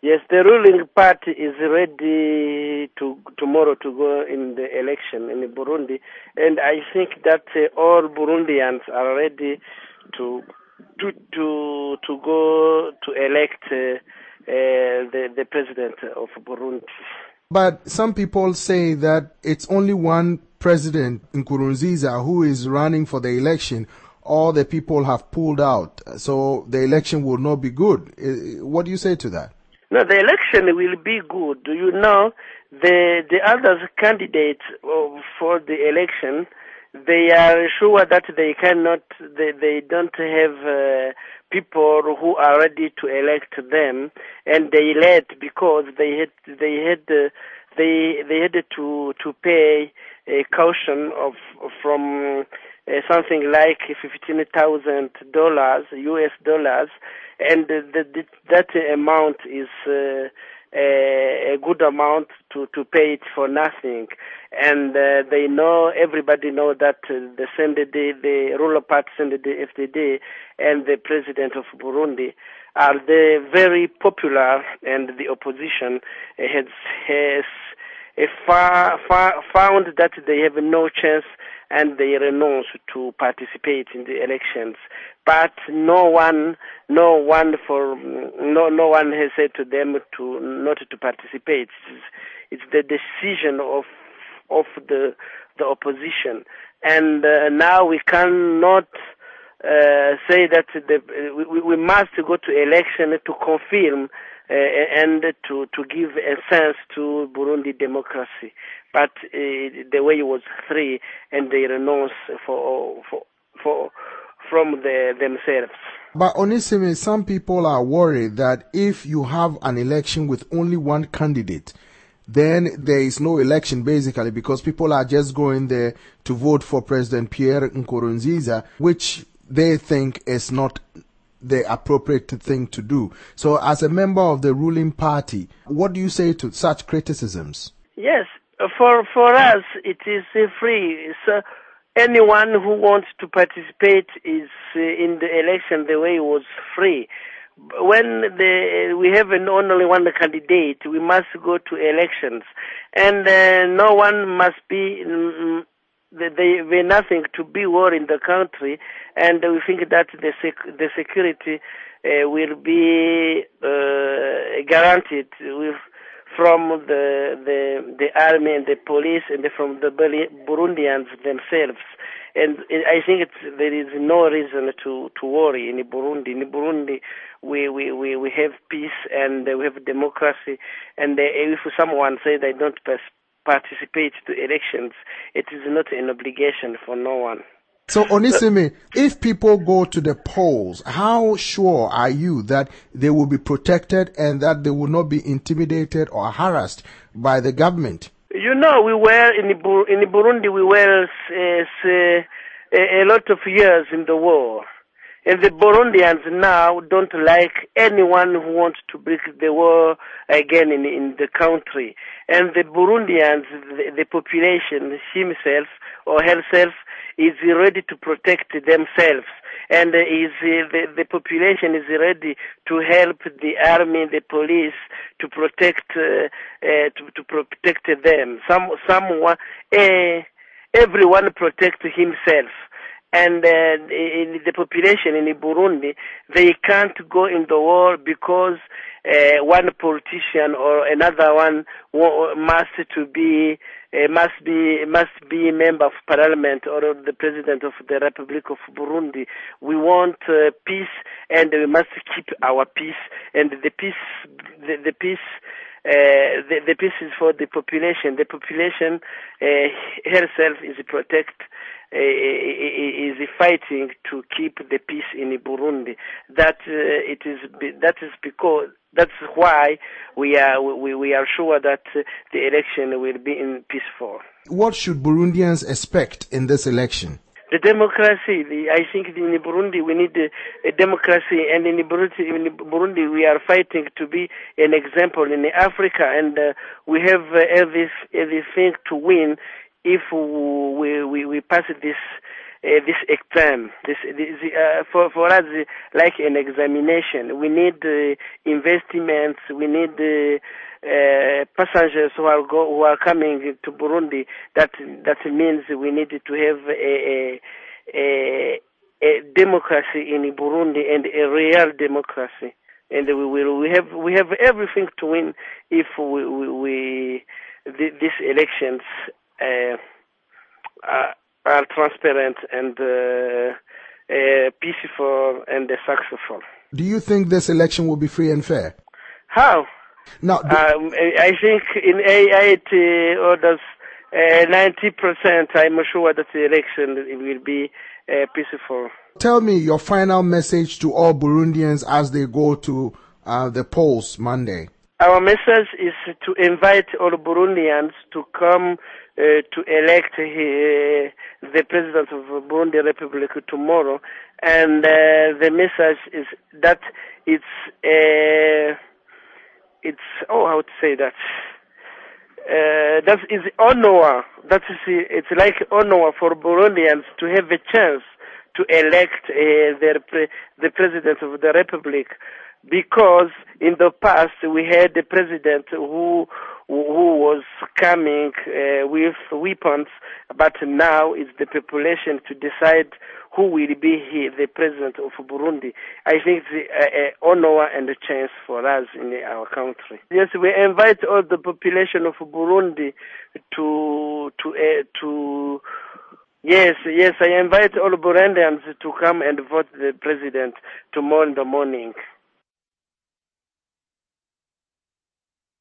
Yes, the ruling party is ready tomorrow to go in the election in Burundi, and I think that all Burundians are ready to go to elect the president of Burundi. But some people say that it's only one president, Nkurunziza, who is running for the election. All the people have pulled out, so the election will not be good. What do you say to that? No, the election will be good. You know, the other candidates for the election, they are sure that they don't have people who are ready to elect them, and they led because they had to pay a caution from something like $15,000 US dollars, and that amount is a good amount to pay it for nothing. And everybody know that the CNDD, the ruler party CNDD, FDD, and the president of Burundi are very popular, and the opposition has found that they have no chance, and they renounce to participate in the elections. But no one has said to them to not to participate. It's the decision of the opposition, and now we cannot say that we must go to election to confirm and to give a sense to Burundi democracy. But the way was free, and they renounce from themselves. But Onesime, some people are worried that if you have an election with only one candidate, then there is no election basically, because people are just going there to vote for President Pierre Nkurunziza, which they think is not the appropriate thing to do. So as a member of the ruling party, what do you say to such criticisms? Yes, for us it is free. So anyone who wants to participate is in the election. The way was free. When we have only one candidate, we must go to elections, and no one must be. They nothing to be war in the country, and we think that the security will be guaranteed from the army and the police, and from the Burundians themselves. And I think there is no reason to worry in Burundi. In Burundi, we have peace, and we have democracy, and if someone says they don't participate to elections, it is not an obligation for no one. So, Onesime, if people go to the polls, how sure are you that they will be protected and that they will not be intimidated or harassed by the government? You know, we were in Burundi. We were a lot of years in the war, and the Burundians now don't like anyone who wants to bring the war again in the country. And the Burundians, the population himself or herself, is ready to protect themselves, and the population is ready to help the army, the police, to protect them. Everyone protect himself. And in the population in Burundi, they can't go in the war because one politician or another one must be a member of parliament or the president of the Republic of Burundi. We want peace, and we must keep our peace. And the peace is for the population. The population herself is is fighting to keep the peace in Burundi. That's why we are sure that the election will be peaceful. What should Burundians expect in this election? The democracy. I think in Burundi we need a democracy, and in Burundi we are fighting to be an example in Africa, and we have everything to win if we pass this this exam. For us, like an examination. We need investments. We need passengers who are coming to Burundi. That means we need to have a democracy in Burundi, and a real democracy. And we have everything to win if these elections are transparent and peaceful and successful. Do you think this election will be free and fair? How? Now, I think in 8 orders, 90%, I'm sure that the election will be peaceful. Tell me your final message to all Burundians as they go to the polls Monday. Our message is to invite all Burundians to come to elect the president of Burundi Republic tomorrow, and the message is that it's how to say that. That is honor. It's like honor for Burundians to have a chance to elect the president of the republic, because in the past we had a president who was coming with weapons, but now it's the population to decide who will be the president of Burundi. I think it's an honor and a chance for us in our country. Yes, we invite all the population of Burundi Yes, I invite all Burundians to come and vote the president tomorrow in the morning.